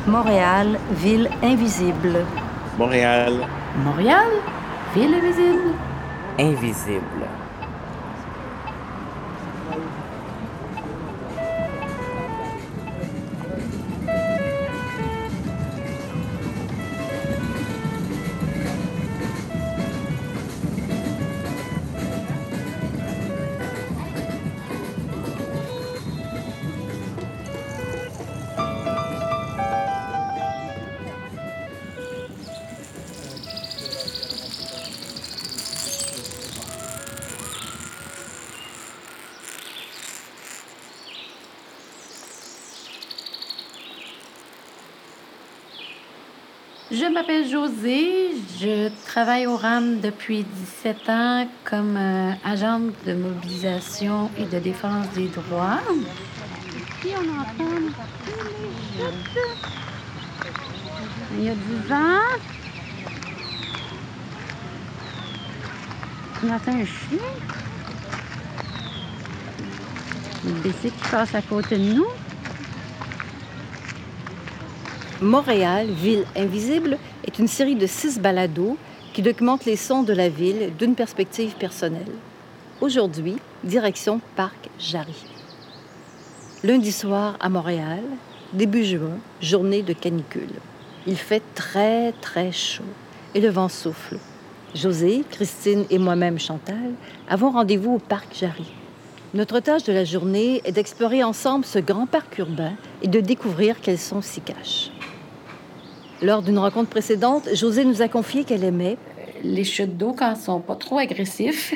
Montréal, ville invisible. Montréal. Montréal, ville invisible. Invisible. Je m'appelle Josée, je travaille au RAM depuis 17 ans comme agente de mobilisation et de défense des droits. Ici, on entend les chutes. Il y a du vent. On entend un chien. Une bicycle qui passe à côté de nous. Montréal, ville invisible est une série de 6 balados qui documentent les sons de la ville d'une perspective personnelle. Aujourd'hui, direction Parc Jarry. Lundi soir à Montréal, début juin, journée de canicule. Il fait très, très chaud et le vent souffle. Josée, Christine et moi-même, Chantal, avons rendez-vous au Parc Jarry. Notre tâche de la journée est d'explorer ensemble ce grand parc urbain et de découvrir quels sons s'y cachent. Lors d'une rencontre précédente, Josée nous a confié qu'elle aimait les chutes d'eau quand elles sont pas trop agressifs.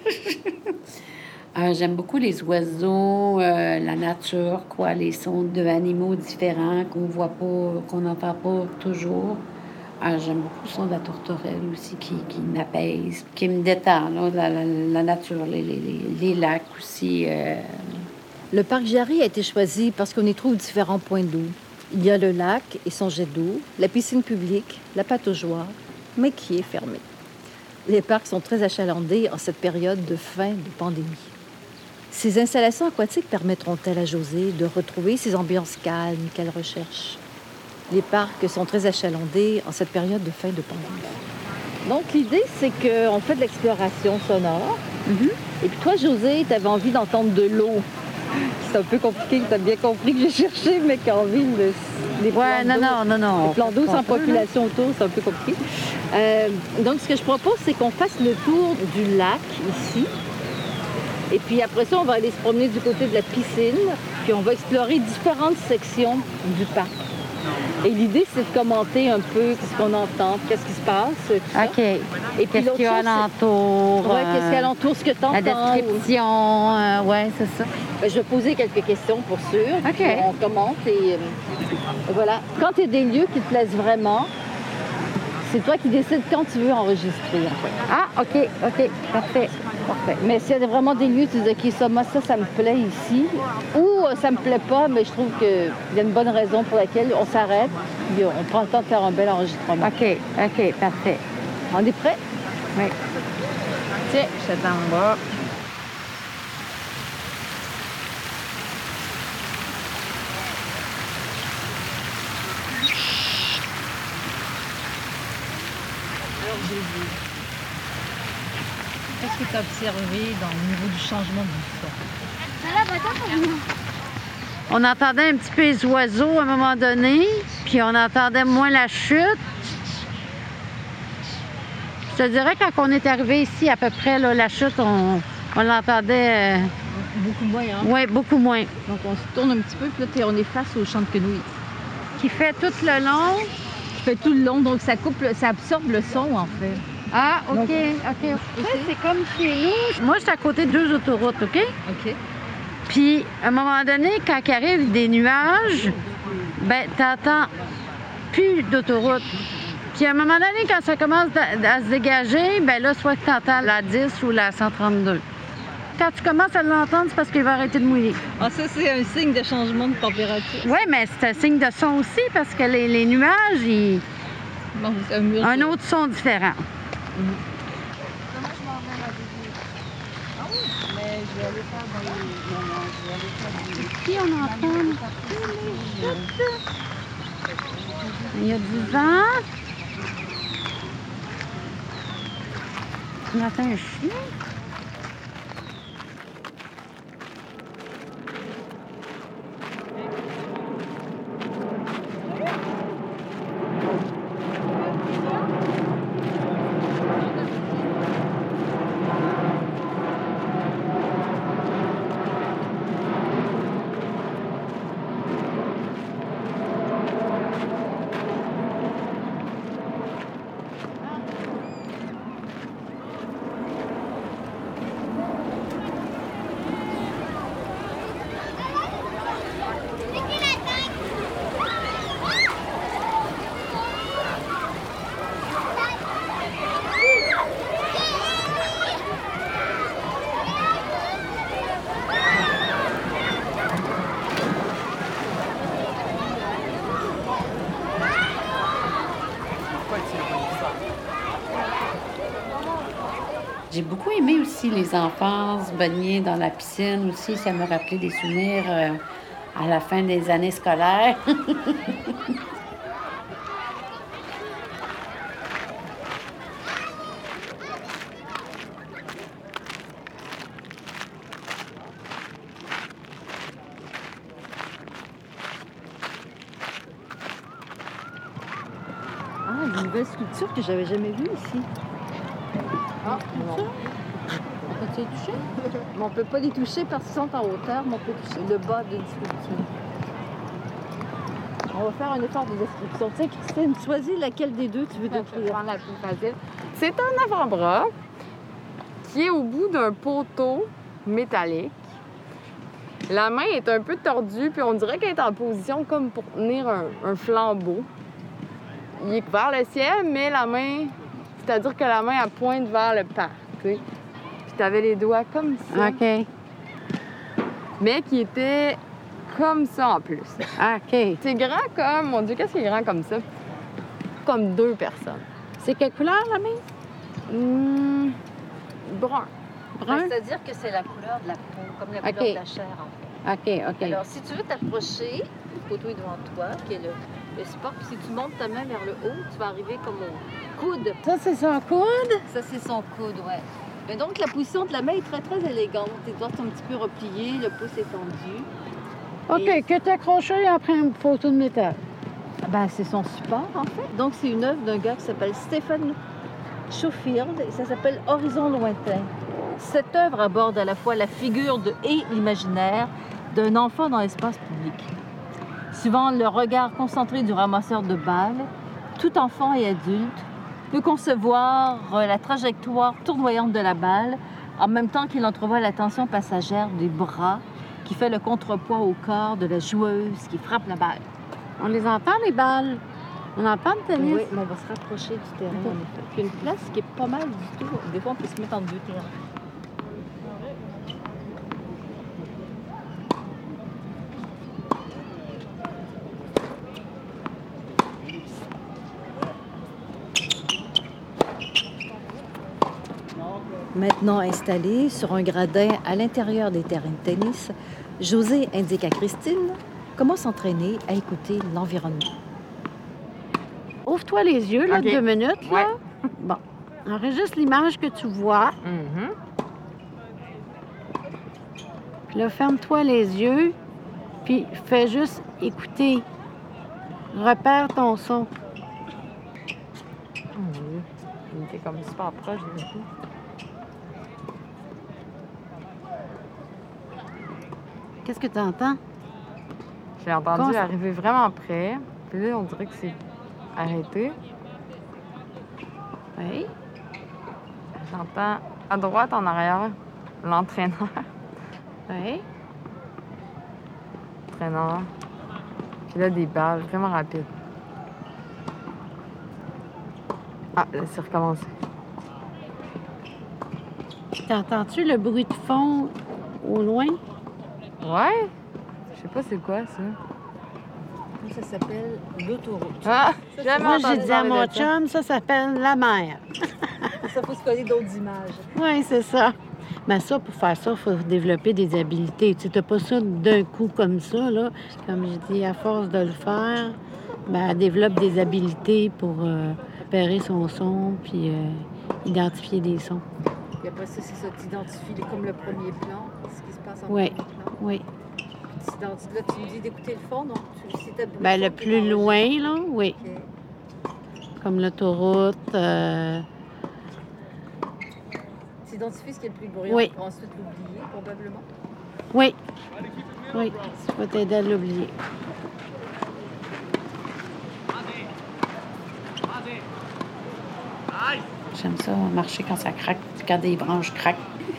J'aime beaucoup les oiseaux, la nature, les sons d'animaux différents qu'on voit pas, qu'on n'entend pas toujours. J'aime beaucoup le son de la tourterelle aussi qui m'apaise, qui me détend, là, la nature, les lacs aussi. Le parc Jarry a été choisi parce qu'on y trouve différents points d'eau. Il y a le lac et son jet d'eau, la piscine publique, la pataugeoire, mais qui est fermée. Les parcs sont très achalandés en cette période de fin de pandémie. Ces installations aquatiques permettront-elles à Josée de retrouver ces ambiances calmes qu'elle recherche? Les parcs sont très achalandés en cette période de fin de pandémie. Donc, l'idée, c'est qu'on fait de l'exploration sonore. Et puis toi, Josée, tu avais envie d'entendre de l'eau. C'est un peu compliqué, tu as bien compris que j'ai cherché, mais qu'en ville, les plans d'eau sans population autour, c'est un peu compliqué. Donc, ce que je propose, c'est qu'on fasse le tour du lac ici. Et puis après ça, on va aller se promener du côté de la piscine, puis on va explorer différentes sections du parc. Et l'idée, c'est de commenter un peu ce qu'on entend, qu'est-ce qui se passe. OK. Et puis qu'est-ce qu'il y a alentour? Oui, qu'est-ce qu'il y a alentour, ce que tu entends. La description, oui, c'est ça. Ben, je vais poser quelques questions pour sûr. OK. Puis on commente et voilà. Quand tu as des lieux qui te plaisent vraiment, c'est toi qui décides quand tu veux enregistrer, en fait. Ah, OK, parfait. Mais s'il y a vraiment des lieux, tu dis, OK, ça me plaît ici. Ou ça me plaît pas, mais je trouve qu'il y a une bonne raison pour laquelle on s'arrête. Puis on prend le temps de faire un bel enregistrement. OK, parfait. On est prêt? Oui. Tiens, je t'en bas. Qu'est-ce que tu as observé dans le niveau du changement du son? On entendait un petit peu les oiseaux à un moment donné, puis on entendait moins la chute. Je te dirais, quand on est arrivé ici, à peu près, là, la chute, on l'entendait... Beaucoup moins, hein? Oui, beaucoup moins. Donc on se tourne un petit peu, puis là, on est face au champ de quenouilles. Qui fait tout le long. Qui fait tout le long, donc ça absorbe le son, en fait. Ah, OK, Donc, OK. C'est comme chez nous. Moi, je suis à côté de 2 autoroutes, OK? OK. Puis, à un moment donné, quand il arrive des nuages, ben t'entends plus d'autoroute. Puis, à un moment donné, quand ça commence à se dégager, ben là, soit que t'entends la 10 ou la 132. Quand tu commences à l'entendre, c'est parce qu'il va arrêter de mouiller. Ah, ça, c'est un signe de changement de température. Oui, mais c'est un signe de son aussi, parce que les nuages, ils... Bon, c'est un autre son différent. Ici, on entend les chutes. Il y a du vent. On entend un chien. J'ai beaucoup aimé aussi les enfants se baigner dans la piscine aussi. Ça me rappelait des souvenirs à la fin des années scolaires. Ah, une nouvelle sculpture que j'avais jamais vue ici. Ah, non. On peut les toucher? Mais on ne peut pas les toucher parce qu'ils sont en hauteur, mais on peut toucher le bas d'une sculpture. On va faire un effort de description. Tiens, Christine, choisis laquelle des deux tu veux Je vais décrire. prendre la plus facile. C'est un avant-bras qui est au bout d'un poteau métallique. La main est un peu tordue, puis on dirait qu'elle est en position comme pour tenir un flambeau. Il est vers le ciel, mais la main, c'est-à-dire que la main, elle pointe vers le parc, tu sais. Puis t'avais les doigts comme ça, OK. mais qui étaient comme ça en plus. OK. C'est grand comme, mon Dieu, qu'est-ce qui est grand comme ça? Comme 2 personnes. C'est quelle couleur, la main? Brun. Brun? C'est-à-dire que c'est la couleur de la peau, comme la couleur OK. de la chair, en fait. OK, OK. Alors, si tu veux t'approcher, le poteau est devant toi, qui est le support, puis si tu montes ta main vers le haut, tu vas arriver comme au coude. Ça, c'est son coude? Ça, c'est son coude, ouais. Mais donc, la position de la main est très, très élégante. Tes doigts sont un petit peu repliés, le pouce est tendu. OK, que tu accroché après une photo de métal. Ben, c'est son support, en fait. Donc, c'est une œuvre d'un gars qui s'appelle Stephen Schofield et ça s'appelle Horizon lointain. Cette œuvre aborde à la fois la figure et l'imaginaire d'un enfant dans l'espace public. Suivant le regard concentré du ramasseur de balles, tout enfant et adulte peut concevoir la trajectoire tournoyante de la balle en même temps qu'il entrevoit la tension passagère des bras qui fait le contrepoids au corps de la joueuse qui frappe la balle. On les entend, les balles. On entend le tennis. Oui, mais on va se rapprocher du terrain, en effet. Puis une place qui est pas mal du tout. Des fois, on peut se mettre entre deux terrains. Maintenant installé sur un gradin à l'intérieur des terrains de tennis, José indique à Christine comment s'entraîner à écouter l'environnement. Ouvre-toi les yeux, là, OK. 2 minutes, là. Ouais. Bon. Enregistre l'image que tu vois. Puis là, ferme-toi les yeux. Puis fais juste écouter. Repère ton son. Il était comme super proche de tout. Qu'est-ce que tu entends? J'ai entendu Comment ça? arriver vraiment près. Puis là, on dirait que c'est arrêté. Oui. J'entends à droite, en arrière, l'entraîneur. Oui. L'entraîneur. Puis là, des balles vraiment rapides. Ah, là, c'est recommencé. T'entends-tu le bruit de fond au loin? Ouais? Je sais pas c'est quoi, ça. Ça s'appelle l'autoroute. Ah! Ça, Jamais Moi, j'ai entendu dit à parler mon de ça. chum, ça s'appelle la mer. Ça, faut se coller d'autres images. Oui, c'est ça. Mais ça, pour faire ça, il faut développer des habiletés. Tu n'as pas ça d'un coup comme ça, là. Comme je dis, à force de le faire, Ben, elle développe des habiletés pour repérer son son puis identifier des sons. Puis après ça, c'est ça, tu identifies comme le premier plan, ce qui se passe en Oui, premier plan. oui. Là, tu me dis d'écouter le fond, donc si t'as beaucoup Ben, de le son qui plus est loin, enregistré. là, oui. OK. Comme l'autoroute. Tu identifies ce qui est le plus bruyant Oui. pour ensuite l'oublier, probablement. Oui. Oui, ça va t'aider à l'oublier. J'aime ça, marcher quand ça craque, quand des branches craquent.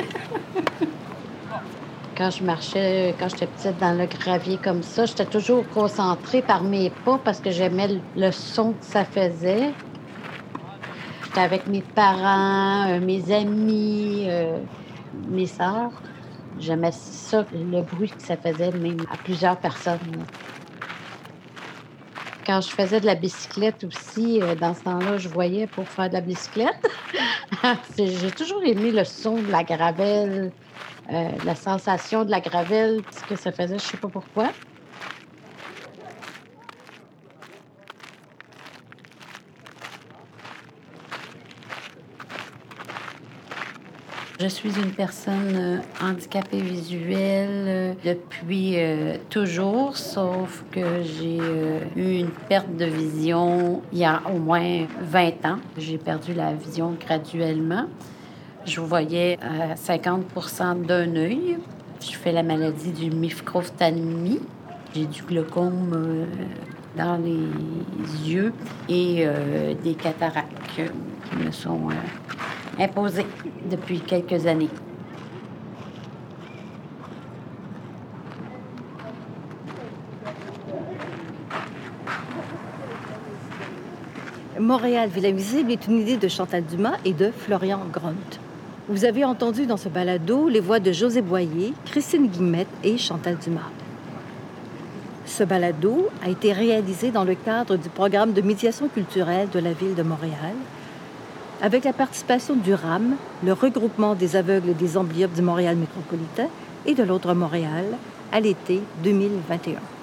Quand je marchais, quand j'étais petite dans le gravier comme ça, j'étais toujours concentrée par mes pas parce que j'aimais le son que ça faisait. J'étais avec mes parents, mes amis, mes sœurs. J'aimais ça, le bruit que ça faisait, même à plusieurs personnes. Là. Quand je faisais de la bicyclette aussi, dans ce temps-là, je voyais pour faire de la bicyclette. J'ai toujours aimé le son de la gravelle, la sensation de la gravelle, ce que ça faisait, je sais pas pourquoi. Je suis une personne handicapée visuelle depuis toujours, sauf que j'ai eu une perte de vision il y a au moins 20 ans. J'ai perdu la vision graduellement. Je voyais à 50% d'un œil. Je fais la maladie du microphthalmie. J'ai du glaucome dans les yeux et des cataractes qui me sont imposées depuis quelques années. Montréal, Ville invisible est une idée de Chantal Dumas et de Florian Grunt. Vous avez entendu dans ce balado les voix de José Boyer, Christine Guillemette et Chantal Dumas. Ce balado a été réalisé dans le cadre du programme de médiation culturelle de la Ville de Montréal, avec la participation du RAM, le regroupement des aveugles et des amblyopes du Montréal métropolitain, et de l'Autre Montréal, à l'été 2021.